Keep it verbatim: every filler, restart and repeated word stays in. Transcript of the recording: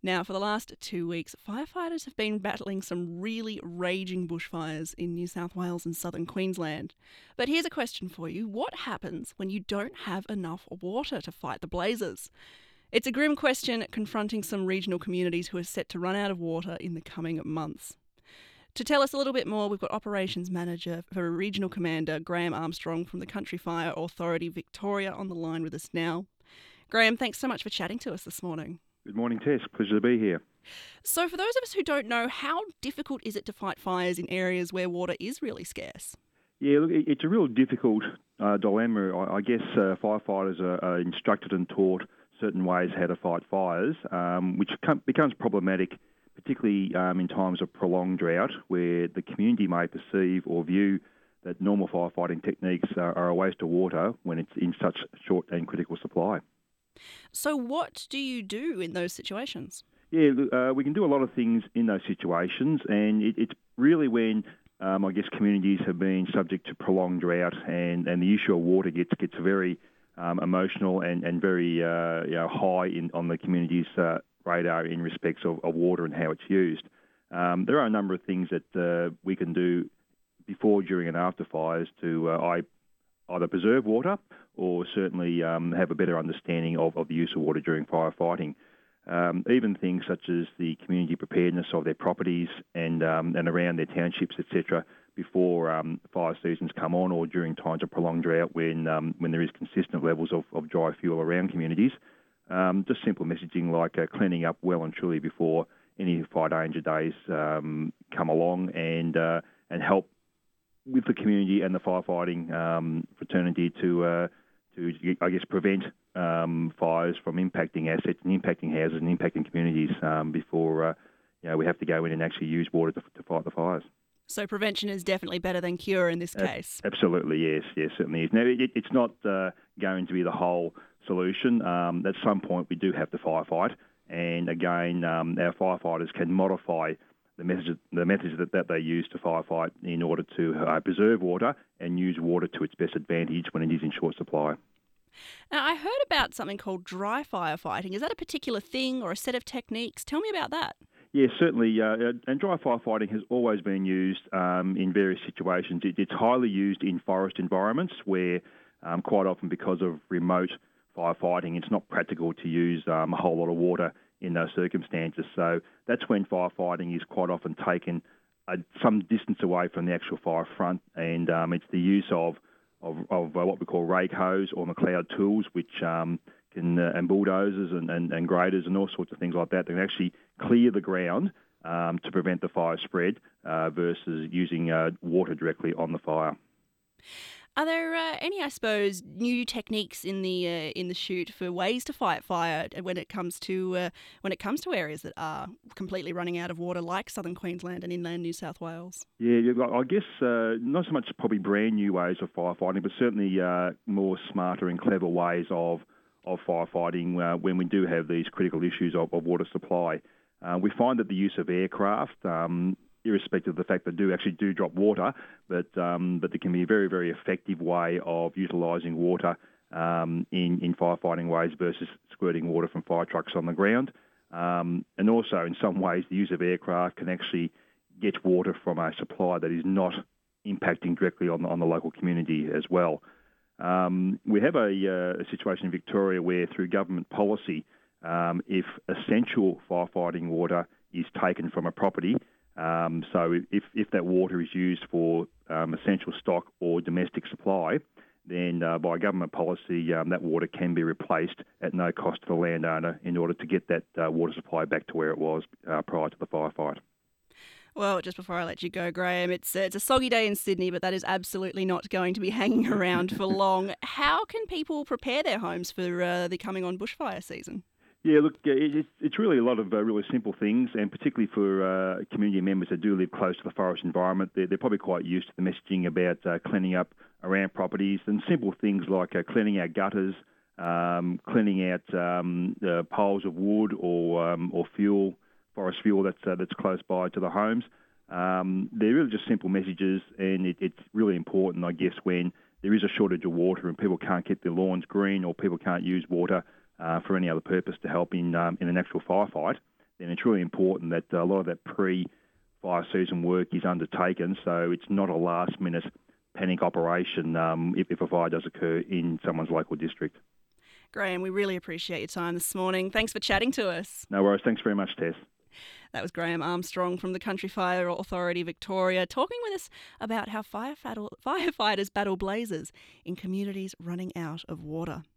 Now, for the last two weeks, firefighters have been battling some really raging bushfires in New South Wales and southern Queensland. But here's a question for you. What happens when you don't have enough water to fight the blazes? It's a grim question confronting some regional communities who are set to run out of water in the coming months. To tell us a little bit more, we've got Operations Manager for Regional Commander Graham Armstrong from the Country Fire Authority Victoria on the line with us now. Graham, thanks so much for chatting to us this morning. Good morning, Tess. Pleasure to be here. So for those of us who don't know, how difficult is it to fight fires in areas where water is really scarce? Yeah, look, it's a real difficult uh, dilemma. I, I guess uh, firefighters are, are instructed and taught certain ways how to fight fires, um, which com- becomes problematic, particularly um, in times of prolonged drought, where the community may perceive or view that normal firefighting techniques are, are a waste of water when it's in such short and critical supply. So what do you do in those situations? Yeah, uh, we can do a lot of things in those situations, and it, it's really when um, I guess communities have been subject to prolonged drought, and, and the issue of water gets gets very um, emotional and and very uh, you know, high in on the community's uh, radar in respects of, of water and how it's used. Um, there are a number of things that uh, we can do before, during, and after fires to uh, I, either preserve water or certainly um, have a better understanding of, of the use of water during firefighting. Um, even things such as the community preparedness of their properties and um, and around their townships, et cetera, before um, fire seasons come on or during times of prolonged drought when um, when there is consistent levels of, of dry fuel around communities. Um, just simple messaging like uh, cleaning up well and truly before any fire danger days um, come along and uh, and help with the community and the firefighting um, fraternity to uh, to I guess prevent um, fires from impacting assets and impacting houses and impacting communities um, before uh, you know we have to go in and actually use water to, to fight the fires. So prevention is definitely better than cure in this Uh, case. Absolutely, yes, yes, certainly is. Now it, it's not uh, going to be the whole solution. Um, at some point, we do have to firefight, and again, um, our firefighters can modify the methods the methods that, that they use to firefight in order to uh, preserve water and use water to its best advantage when it is in short supply. Now, I heard about something called dry firefighting. Is that a particular thing or a set of techniques? Tell me about that. Yes, certainly, uh, and dry firefighting has always been used um, in various situations. It, it's highly used in forest environments where um, quite often because of remote firefighting, it's not practical to use um, a whole lot of water in those circumstances. So that's when firefighting is quite often taken uh, some distance away from the actual fire front, and um, it's the use of of, of uh, what we call rake hose or McLeod tools, which um, can uh, and bulldozers and, and, and graders and all sorts of things like that that can actually clear the ground um, to prevent the fire spread uh, versus using uh, water directly on the fire. Are there uh, any, I suppose, new techniques in the uh, in the chute for ways to fight fire when it comes to uh, when it comes to areas that are completely running out of water, like southern Queensland and inland New South Wales? Yeah, yeah, I guess uh, not so much probably brand new ways of firefighting, but certainly uh, more smarter and clever ways of of firefighting uh, when we do have these critical issues of, of water supply. Uh, we find that the use of aircraft, um, irrespective of the fact that they do actually do drop water, but um, but there can be a very, very effective way of utilising water um, in, in firefighting ways versus squirting water from fire trucks on the ground. Um, and also, in some ways, the use of aircraft can actually get water from a supply that is not impacting directly on the, on the local community as well. Um, we have a, uh, a situation in Victoria where, through government policy, um, if essential firefighting water is taken from a property, um, so if, if that water is used for um, essential stock or domestic supply, then uh, by government policy, um, that water can be replaced at no cost to the landowner in order to get that uh, water supply back to where it was uh, prior to the firefight. Well, just before I let you go, Graham, it's, uh, it's a soggy day in Sydney, but that is absolutely not going to be hanging around for long. How can people prepare their homes for uh, the coming on bushfire season? Yeah, look, it, it's really a lot of uh, really simple things, and particularly for uh, community members that do live close to the forest environment, they're, they're probably quite used to the messaging about uh, cleaning up around properties, and simple things like uh, cleaning out gutters, um, cleaning out um, uh, piles of wood or um, or fuel, forest fuel that's uh, that's close by to the homes. Um, they're really just simple messages, and it, it's really important, I guess, when there is a shortage of water and people can't keep their lawns green or people can't use water uh, for any other purpose to help in um, in an actual firefight, then it's really important that a lot of that pre-fire season work is undertaken, so it's not a last-minute panic operation um, if, if a fire does occur in someone's local district. Graham, we really appreciate your time this morning. Thanks for chatting to us. No worries. Thanks very much, Tess. That was Graham Armstrong from the Country Fire Authority Victoria, talking with us about how firefighters battle blazes in communities running out of water.